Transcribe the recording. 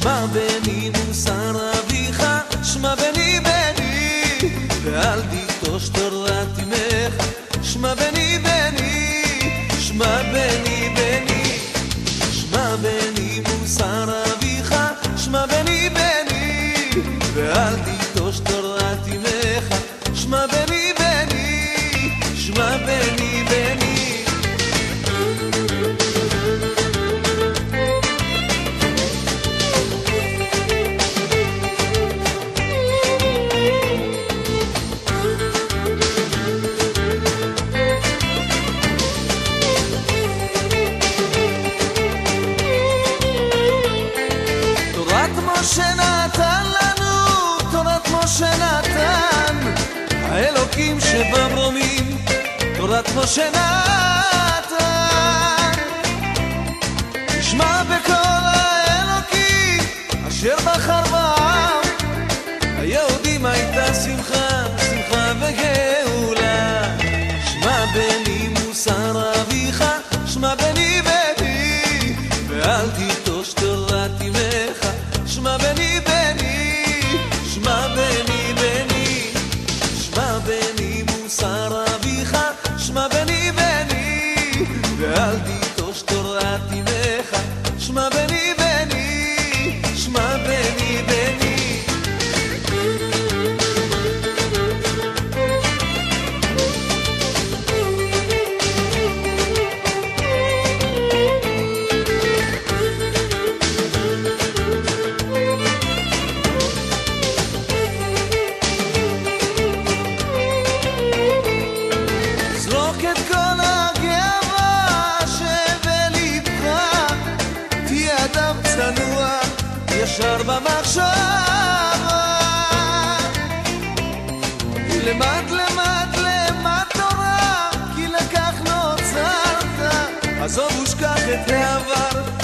שמע בני מוסר אביך, שמע בני בני, ואל תיטוש תורת אמך. שמע בני בני, שמע בני בני, שמע בני מוסר אביך, שמע בני בני, ואל תיטוש תורת אמך. שמע בני בני, שמע בני בני. שנתן לנו, תורת משה נתן, האלוקים שבמרומים, תורת משה נתן. תשמע בכל האלוקים אשר בחר בעם, היהודים הייתה שמחה, שמחה וגאולה. שמע בני מוסר אביך, שמע בני בני, ואל תיטוש תורת אמך. שמע בני בני, שמע בני בני, שמע בני מוסר אביך, שמע בני בני, ואל תיטוש תורת אמך. שמע בני בני, שמע בני בני. ישר במחשבה, למד למד למד תורה, כי לכך נוצרת. עזוב ושכח את העבר,